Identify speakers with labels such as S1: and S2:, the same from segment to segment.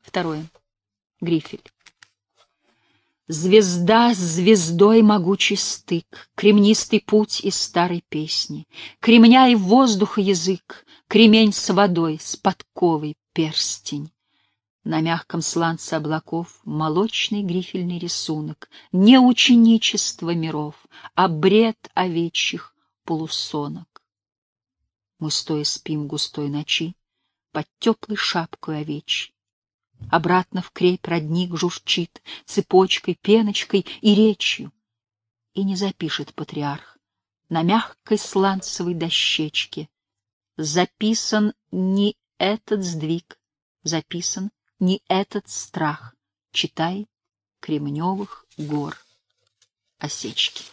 S1: Второе. Грифель. Звезда с звездой могучий стык, Кремнистый путь из старой песни, Кремня и воздуха язык, Кремень с водой, с подковой перстень. На мягком сланце облаков молочный грифельный рисунок, Не ученичество миров, а бред овечьих полусонок. Мы стоя спим густой ночи под теплой шапкой овечьей. Обратно в крепь родник журчит цепочкой, пеночкой и речью. И не запишет патриарх на мягкой сланцевой дощечке: записан не этот сдвиг, записан не этот страх. Читай Кремневых гор осечки.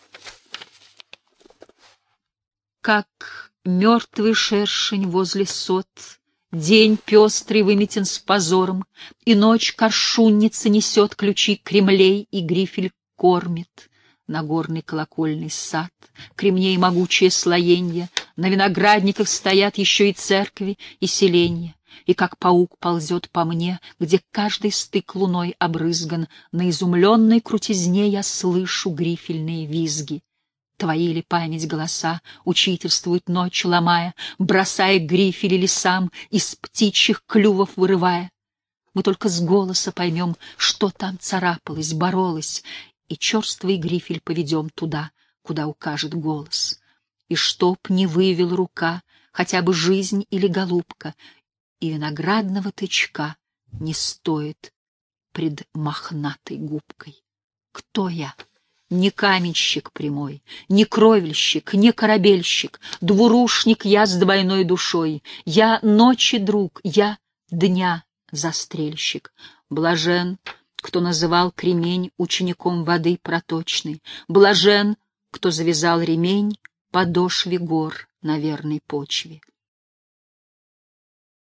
S1: Как мертвый шершень возле сот, день пестрый выметен с позором, и ночь коршунница несет ключи Кремлей, и грифель кормит Нагорный колокольный сад, кремней могучее слоенье, на виноградниках стоят еще и церкви, и селенья. И как паук ползет по мне, где каждый стык луной обрызган, на изумленной крутизне я слышу грифельные визги. Твои ли память голоса учительствуют ночь ломая, бросая грифели лесам, из птичьих клювов вырывая? Мы только с голоса поймем, что там царапалось, боролось, и черствый грифель поведем туда, куда укажет голос. И чтоб не вывел рука хотя бы жизнь или голубка, и виноградного тычка не стоит пред мохнатой губкой. Кто я? Не каменщик прямой, не кровельщик, не корабельщик, двурушник я с двойной душой. Я ночи друг, я дня застрельщик. Блажен, кто называл кремень учеником воды проточной. Блажен, кто завязал ремень подошве гор на верной почве.